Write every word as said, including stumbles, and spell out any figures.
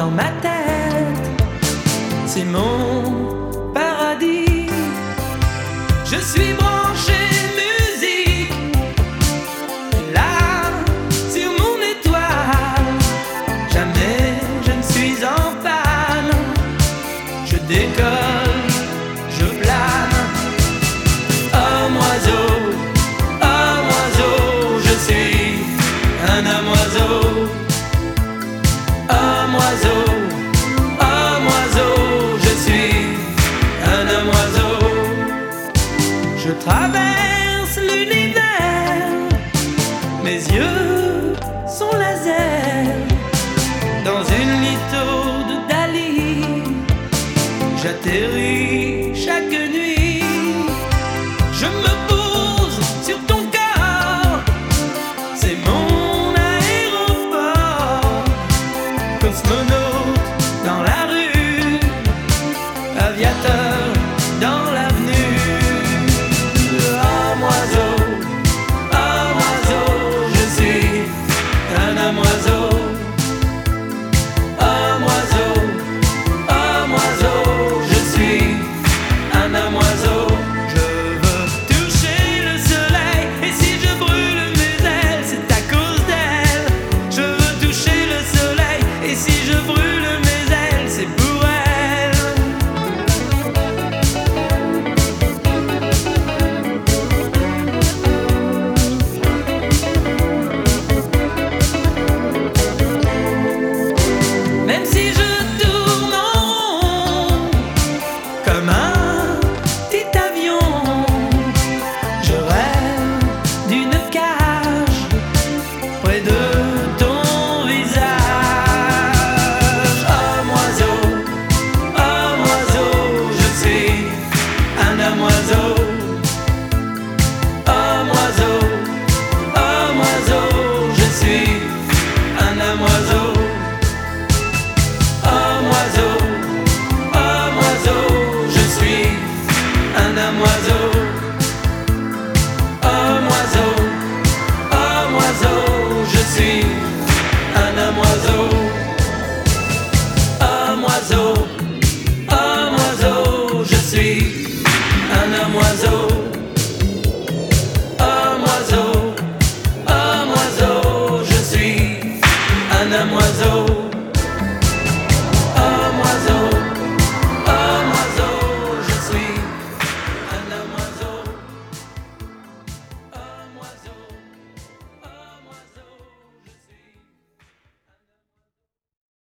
dans ma tête, c'est mon paradis. Je suis branché musique, là sur mon étoile. Jamais je ne suis en panne. Je décolle, je plane. Homme oiseau, homme oiseau, je suis un homme oiseau. Homme oiseau, homme oiseau, je suis un homme oiseau. Je traverse l'univers, mes yeux sont laser. Dans une litho de Dali, j'atterris chaque nuit. Je me pose sur ton corps, c'est mon aéroport. Cosmonaute dans la rue, aviateur dans l'avenue. Homme oiseau, homme oiseau, je suis un homme oiseau. Homme oiseau, homme oiseau, je suis un homme oiseau. Je veux toucher le soleil, et si je brûle mes ailes, c'est à cause d'elle. Je veux toucher le soleil, et si je brûle mes ailes, c'est pour elle. Même si je tourne en rond comme un petit avion, je rêve d'une cage près de ton visage. Homme oiseau, homme oiseau, je suis un homme oiseau. Homme oiseau, homme oiseau, je suis un homme oiseau. Homme oiseau, homme oiseau, je suis un homme oiseau. Homme oiseau, homme oiseau, je suis un homme oiseau. Homme oiseau, homme oiseau, je suis un homme oiseau. Homme oiseau, homme oiseau, je suis un homme oiseau.